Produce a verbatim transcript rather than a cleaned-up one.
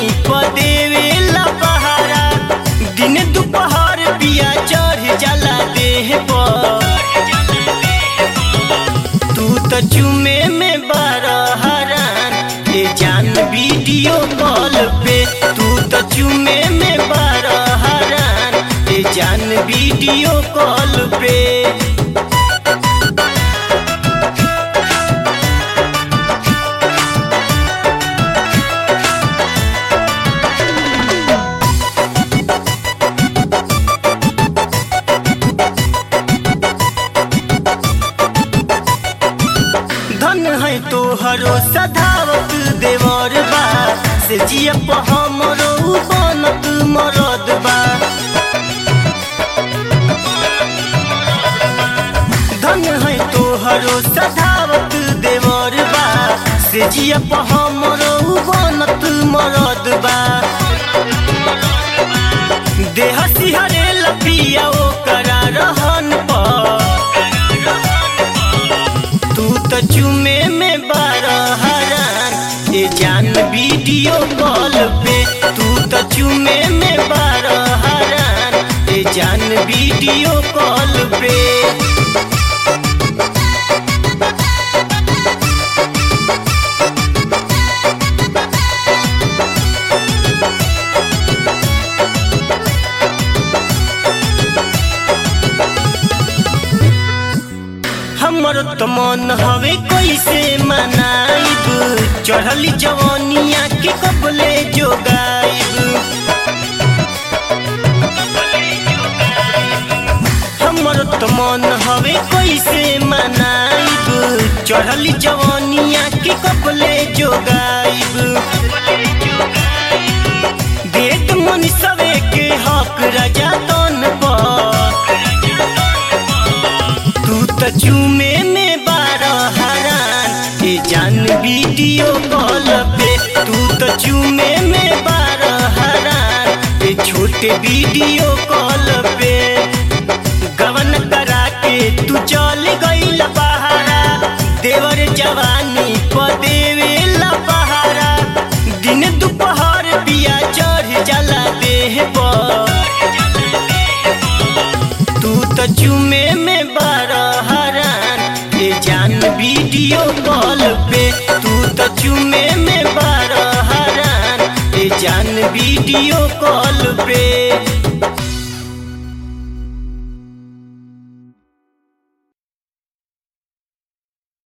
पदेवेला पहारा। दिन दोपहर पिया चढ़ जाला देह पर। तू तो चुमे में बड़ा हरान ए जान वीडियो कॉल पे। तू तो चुमे में बड़ा हरान ए जान वीडियो कॉल पे। धन है तोहरो सधावत देवर बा। से जिया हमरो बनत मरद बा। धन है तोहरो सधावत देवर बा। से जिया हमरो बनत मरद बा। देह सिहरे लपिया ओकरा रहन पर। तू तो चुमे में बड़ा हरान ए जान वीडियो कॉल पे। तू तो चुमे में बड़ा हरान ए जान वीडियो कॉल पे। हमर तो मन हवे कैसे मनाइब। चढ़ली जवानिया के कबले जोगाइब। हमर तो मन हवे कैसे मनाइब। चढ़ली जवानिया के कबले जोगाइब। देत मन सवे के हक राजा तन पर। तू तो चुमे में बड़ा हरान ए जान वीडियो कॉल पे। तू तो चुमे में बड़ा हरान ए छोटे वीडियो कॉल पे। गवन करा के तू चल गईल बहारा। देवर जवानी पदेवेला पहारा। दिन दोपहर पिया चढ़ जाला देह पर। तू तो चुमे में बड़ा हरान ए जान वीडियो कॉल पे। तू तो चुमे में बड़ा हरान ए जान वीडियो कॉल पे।